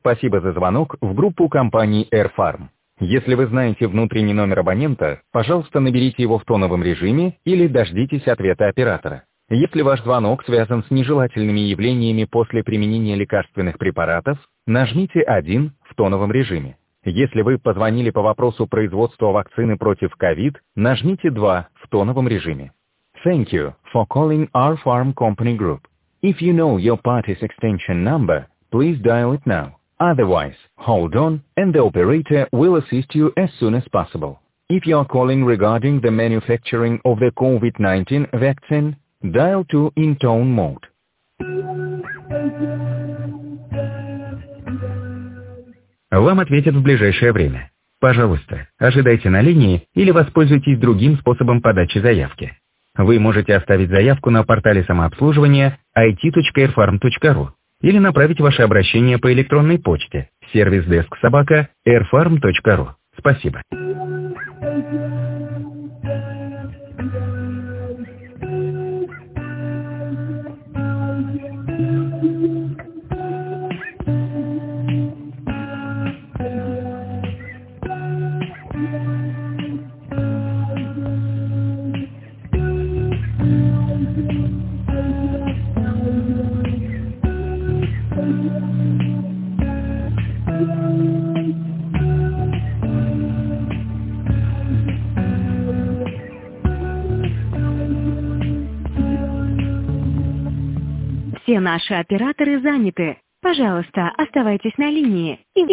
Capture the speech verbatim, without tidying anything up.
Спасибо за звонок в группу компании AirFarm. Если вы знаете внутренний номер абонента, пожалуйста, наберите его в тоновом режиме или дождитесь ответа оператора. Если ваш звонок связан с нежелательными явлениями после применения лекарственных препаратов, нажмите один в тоновом режиме. Если вы позвонили по вопросу производства вакцины против ковид, нажмите два в тоновом режиме. Thank you for calling our farm company group. If you know your party's extension number, please dial it now. Otherwise, hold on, and the operator will assist you as soon as possible. If you are calling regarding the manufacturing of the COVID nineteen vaccine, dial two in tone mode. Вам ответят в ближайшее время. Пожалуйста, ожидайте на линии или воспользуйтесь другим способом подачи заявки. Вы можете оставить заявку на портале самообслуживания ай ти точка airfarm точка ру или направить ваше обращение по электронной почте сервис-деск собака airfarm точка ру. Спасибо. Все наши операторы заняты. Пожалуйста, оставайтесь на линии.